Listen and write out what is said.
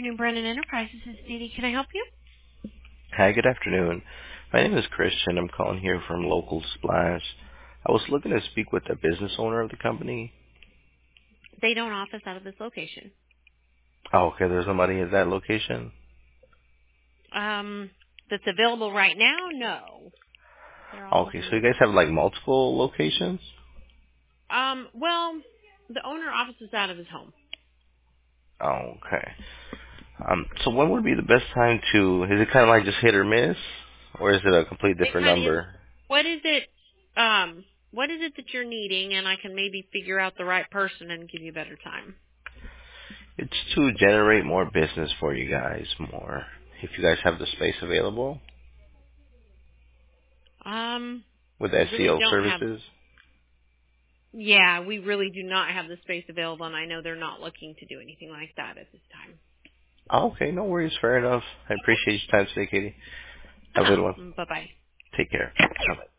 afternoon, Brennan Enterprises. This is Dee. Can I help you? Hi, good afternoon. My name is Christian. I'm calling here from Local Splash. I was looking to speak with the business owner of the company. They don't office out of this location. Oh, okay. There's nobody at that location? That's available right now? No. They're all Okay, so you remote. guys have like multiple locations? Well, the owner offices out of his home. Oh, okay. So when would be the best time to, is it kind of like just hit or miss? Or is it a complete It different kind of is. number? What is it? What is it that you're needing? And I can maybe figure out the right person and give you a better time. It's to generate more business for you guys more. If you guys have the space available with We really SEO don't have. services. Yeah, we really do not have the space available, and I know they're not looking to do anything like that at this time. Oh, okay, no worries. Fair enough. I appreciate your time today, Katie. Have a good one. Bye bye. Take care. Bye.